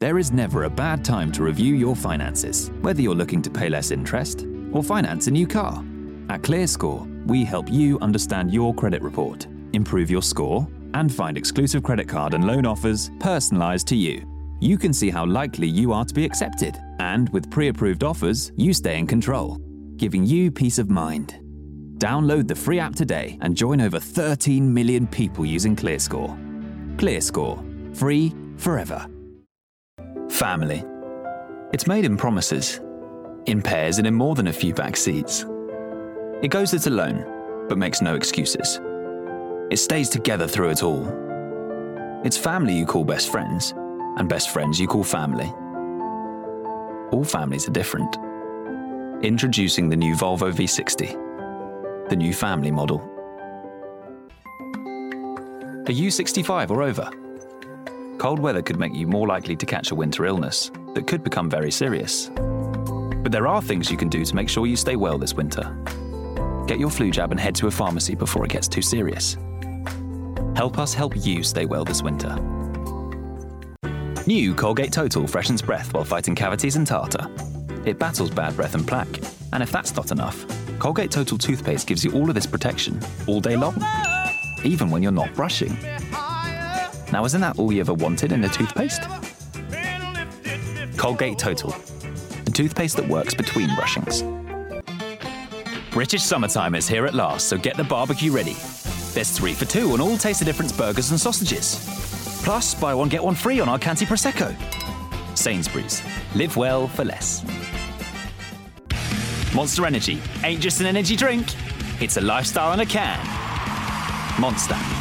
There is never a bad time to review your finances, whether you're looking to pay less interest or finance a new car. At ClearScore, we help you understand your credit report, improve your score, and find exclusive credit card and loan offers personalised to you. You can see how likely you are to be accepted, and with pre-approved offers, you stay in control, giving you peace of mind. Download the free app today and join over 13 million people using ClearScore. ClearScore. Free forever. Family. It's made in promises, in pairs and in more than a few back seats. It goes it alone, but makes no excuses. It stays together through it all. It's family you call best friends, and best friends you call family. All families are different. Introducing the new Volvo V60, the new family model. Are you 65 or over? Cold weather could make you more likely to catch a winter illness that could become very serious. But there are things you can do to make sure you stay well this winter. Get your flu jab and head to a pharmacy before it gets too serious. Help us help you stay well this winter. New Colgate Total freshens breath while fighting cavities and tartar. It battles bad breath and plaque. And if that's not enough, Colgate Total toothpaste gives you all of this protection all day long, even when you're not brushing. Now, isn't that all you ever wanted in a toothpaste? Colgate Total, the toothpaste that works between brushings. British summertime is here at last, so get the barbecue ready. There's 3 for 2 on all Taste the Difference burgers and sausages. Plus, buy one, get one free on our Canty Prosecco. Sainsbury's. Live well for less. Monster Energy ain't just an energy drink, it's a lifestyle in a can. Monster.